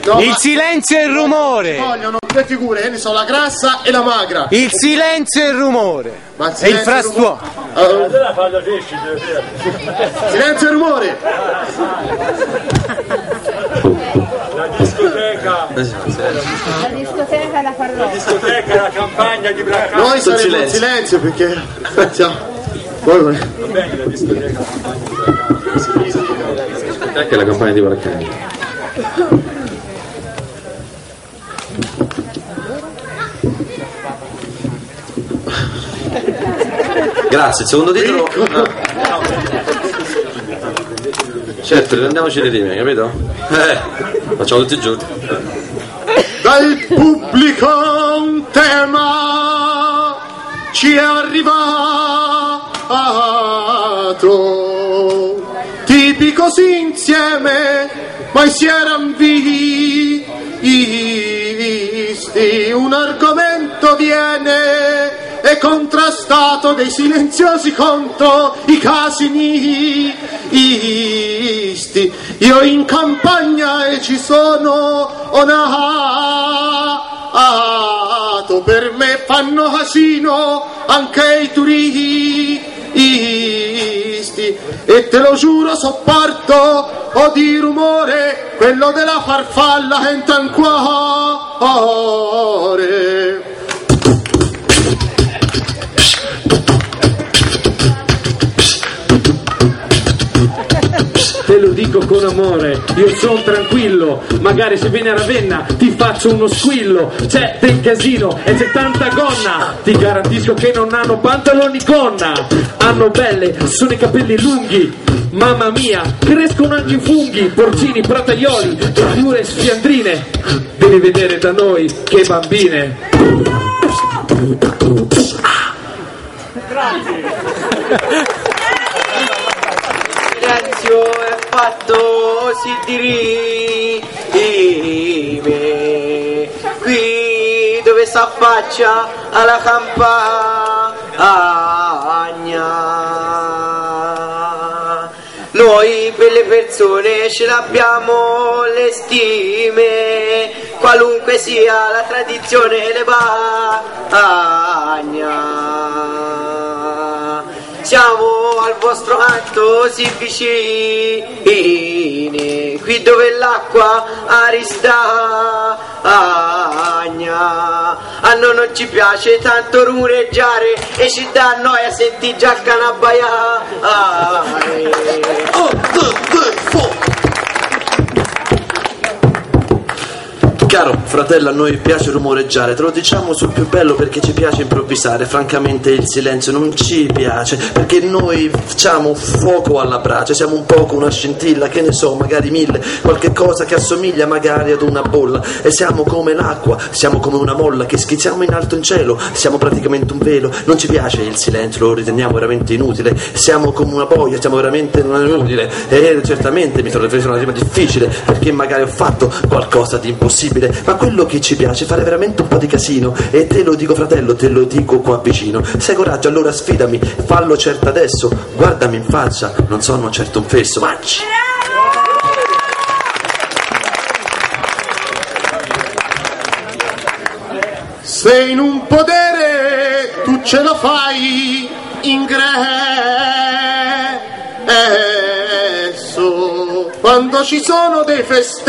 No, il silenzio e il rumore. Vogliono due figure, che ne so, la grassa e la magra. Il silenzio e il rumore. Ma E il frastuono. Silenzio e rumore. La discoteca. La discoteca e la parrocchia. La discoteca, la campagna di Braccale. Noi saremo in silenzio perché siamo. Poi Va bene, la discoteca, la campagna di Braccale. La discoteca e la campagna di Braccale. Grazie, il secondo titolo. No. Certo, riprendiamoci le rime, capito? Facciamo tutti i giorni. dal pubblico un tema ci è arrivato, tipico così insieme mai si eran visti, un argomento viene e contrastato dei silenziosi contro i casinisti. Io in campagna e ci sono nato, per me fanno casino anche i turisti, e te lo giuro sopporto o di rumore quello della farfalla che entra in cuore. Te lo dico con amore, io sono tranquillo, magari se vieni a Ravenna ti faccio uno squillo, c'è del casino e c'è tanta gonna, ti garantisco che non hanno pantaloni gonna, hanno belle, sono i capelli lunghi, mamma mia, crescono anche i funghi, porcini, prataioli, e pure sfiandrine, devi vedere da noi che bambine. Silenzio è fatto si dirime, qui dove s'affaccia alla campagna. Noi per le persone ce l'abbiamo le stime, qualunque sia la tradizione le bagna. Siamo al vostro canto sì vicini, qui dove l'acqua aristagna. A noi non ci piace tanto rumoreggiare e ci dà noia senti già il cane abbaiare. Caro fratello, a noi piace rumoreggiare, te lo diciamo sul più bello perché ci piace improvvisare, francamente il silenzio non ci piace, perché noi facciamo fuoco alla brace, siamo un poco una scintilla, che ne so, magari 1000, qualche cosa che assomiglia magari ad una bolla, e siamo come l'acqua, siamo come una molla che schizziamo in alto in cielo, siamo praticamente un velo, non ci piace il silenzio, lo riteniamo veramente inutile, siamo come una boia, siamo veramente inutile, e certamente mi sono preso una rima difficile, perché magari ho fatto qualcosa di impossibile, ma quello che ci piace è fare veramente un po' di casino, e te lo dico fratello, te lo dico qua vicino, se hai coraggio allora sfidami, fallo certo adesso, guardami in faccia, non sono certo un fesso, macci. Se in un podere tu ce lo fai ingresso, quando ci sono dei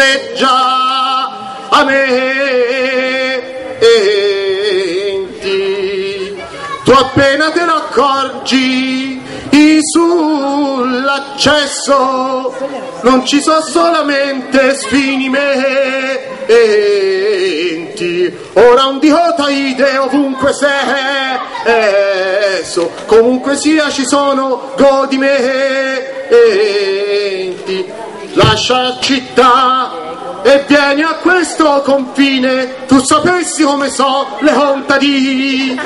festeggiamenti, tu appena te ne accorgi sull'accesso non ci sono solamente sfinimenti, ora un Dio taite ovunque sei, comunque sia ci sono godimenti, lascia la città e vieni a questo confine, tu sapessi come so le contadine.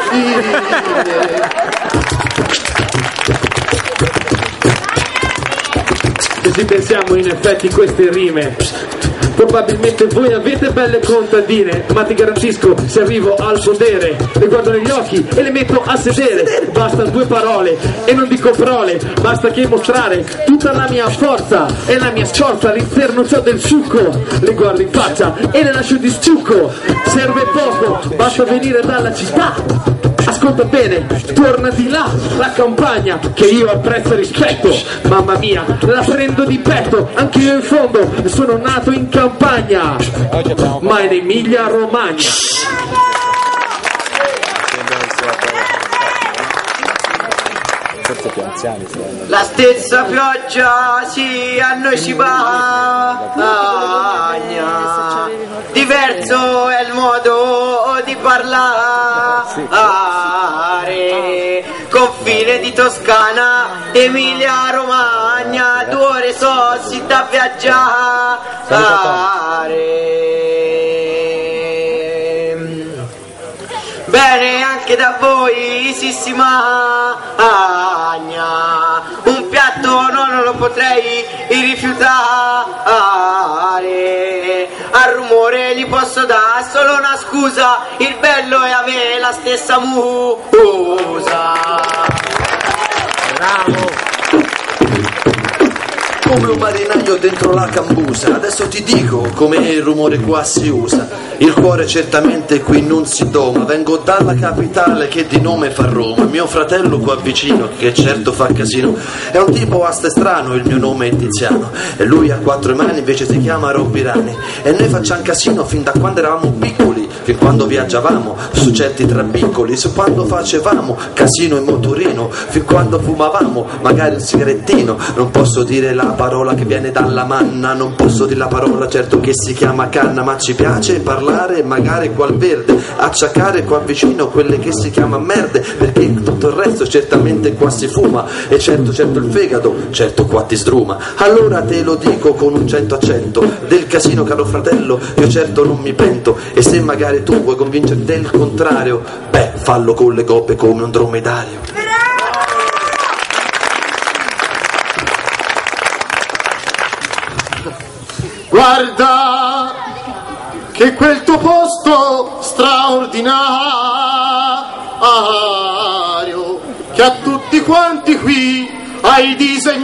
Se ci pensiamo in effetti queste rime Probabilmente voi avete belle contadine, ma ti garantisco, se arrivo al potere, le guardo negli occhi e le metto a sedere. Bastano 2 parole e non dico parole, basta che mostrare tutta la mia forza e la mia scorza. All'interno c'ho del succo, le guardo in faccia e le lascio di stucco. Serve poco, basta venire dalla città. Ascolta bene, torna di là, la campagna che io apprezzo e rispetto. Mamma mia, la prendo di petto, anche io in fondo sono nato in campagna, ma in Emilia Romagna. La stessa pioggia, sì, a noi ci bagna. Diverso è il modo di parlare. Confine di Toscana, Emilia Romagna, 2 ore so si da viaggiare. Bene, anche da voi si magna. Un piatto non lo potrei rifiutare. Al rumore gli posso dare solo una scusa, il bello è avere la stessa musa. Bravo! Come un marinaio dentro la cambusa, adesso ti dico come il rumore qua si usa. Il cuore certamente qui non si doma, vengo dalla capitale che di nome fa Roma. Mio fratello qua vicino, che certo fa casino, è un tipo aste strano, il mio nome è Tiziano. E lui ha 4 mani, invece si chiama Robbirani. E noi facciamo casino fin da quando eravamo piccoli, fin quando viaggiavamo su certi trabiccoli, su quando facevamo casino in motorino, fin quando fumavamo magari un sigarettino. Non posso dire la parola che viene dalla manna, non posso dire la parola certo che si chiama canna, ma ci piace parlare magari qual verde, acciaccare qua vicino quelle che si chiama merde, perché tutto il resto certamente qua si fuma. E certo il fegato, certo qua ti sdruma. Allora te lo dico con un 100 accento, del casino caro fratello io certo non mi pento. E se magari tu vuoi convincerti del contrario, beh, fallo con le goppe come un dromedario. Guarda che quel tuo posto straordinario che a tutti quanti qui hai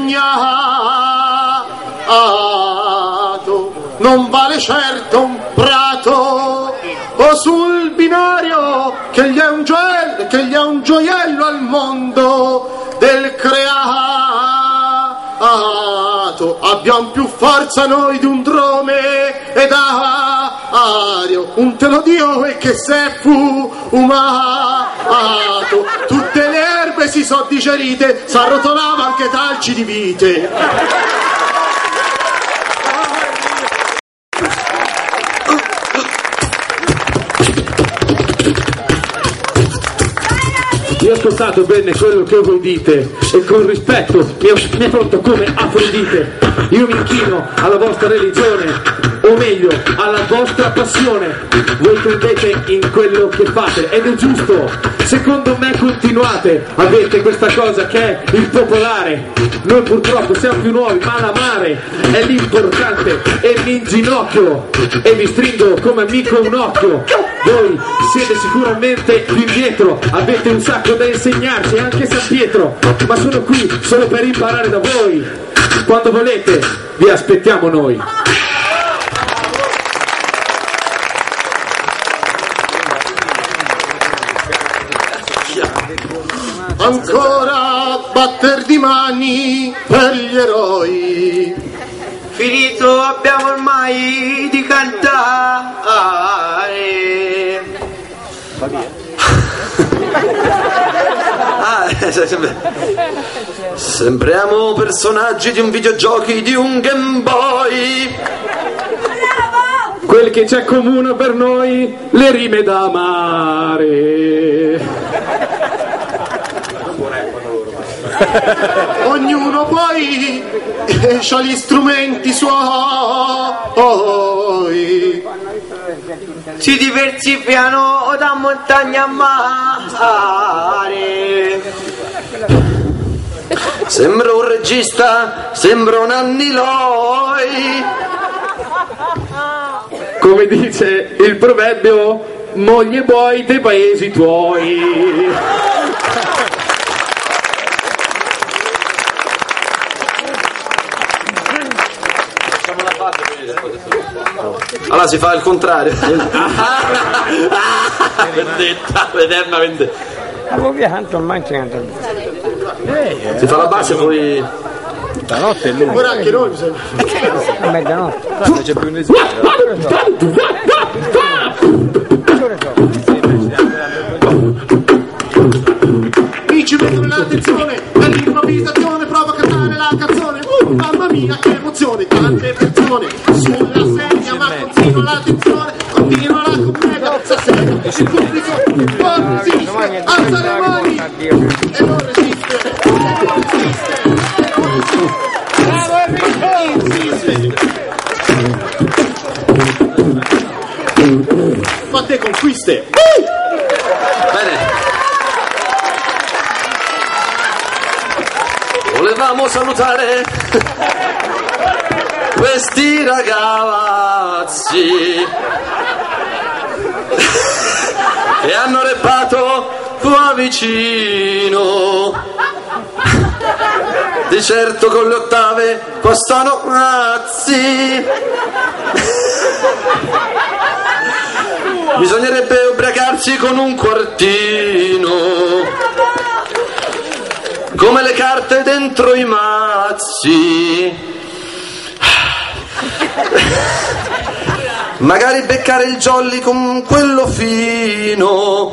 disegnato non vale certo un prato o sul binario che gli è un gioiello al mondo del creato. Abbiamo più forza noi di un drome ed ario, un te lo dio e che se fu umato. Tutte le erbe si so digerite, s'arrotolava anche talci di vite. Io ho ascoltato bene quello che voi dite e con rispetto mi affronto come Afrodite. Io mi inchino alla vostra religione, o meglio alla vostra passione. Voi credete in quello che fate ed è giusto, secondo me continuate. Avete questa cosa che è il popolare. Noi purtroppo siamo più nuovi, ma l'amare è l'importante. E mi inginocchio e vi stringo come amico un occhio. Voi siete sicuramente più indietro, avete un sacco da insegnarci, anche San Pietro, ma sono qui solo per imparare da voi. Quando volete vi aspettiamo noi. Ancora batter di mani per gli eroi. Finito abbiamo ormai di cantare. Sembriamo personaggi di un videogiochi di un Game Boy. Quel che c'è comune per noi, le rime da amare. Ognuno poi c'ha gli strumenti suoi. Si diversificano da montagna a mare. Sembra un regista, sembra un Anni Loi. come dice il proverbio, moglie buoi dei paesi tuoi. Allora si fa il contrario. Vendetta, eterna vendetta. Si fa la base poi. Stanotte è lunga. Ora anche noi mi sembra. Vabbè, stanotte. Non c'è più nessuno. Mi ci mettono l'attenzione, all'improvvisazione provo a cantare la canzone. Mamma mia che emozione, tante persone sulla sedia, ma continuo l'attenzione, continuo la commedia, stasera il pubblico resiste, alza le mani e non resiste, quante conquiste. Bene. Volevamo salutare questi ragazzi che hanno reppato qua vicino. Di certo con le ottave costano razzi. Bisognerebbe ubriacarsi con un quartino, come le carte dentro i mazzi. Magari beccare il jolly con quello fino.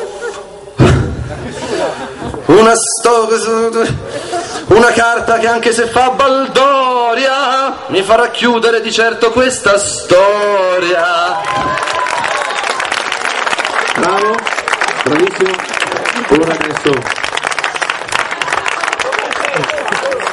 Una carta che anche se fa baldoria mi farà chiudere di certo questa storia. Bravo, bravissimo. Ora adesso